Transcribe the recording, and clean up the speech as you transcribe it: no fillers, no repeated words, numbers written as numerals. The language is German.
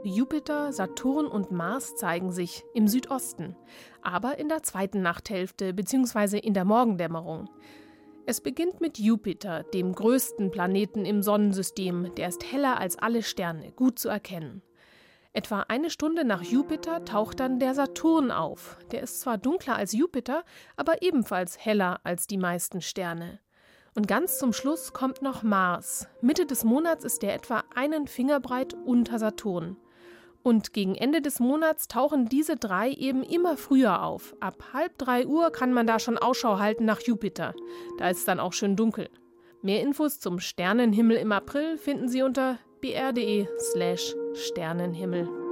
Jupiter, Saturn und Mars zeigen sich im Südosten, aber in der zweiten Nachthälfte bzw. in der Morgendämmerung. Es beginnt mit Jupiter, dem größten Planeten im Sonnensystem, der ist heller als alle Sterne, gut zu erkennen. Etwa eine Stunde nach Jupiter taucht dann der Saturn auf. Der ist zwar dunkler als Jupiter, aber ebenfalls heller als die meisten Sterne. Und ganz zum Schluss kommt noch Mars. Mitte des Monats ist der etwa einen Finger breit unter Saturn. Und gegen Ende des Monats tauchen diese drei eben immer früher auf. Ab 2:30 kann man da schon Ausschau halten nach Jupiter. Da ist es dann auch schön dunkel. Mehr Infos zum Sternenhimmel im April finden Sie unter br.de/Sternenhimmel.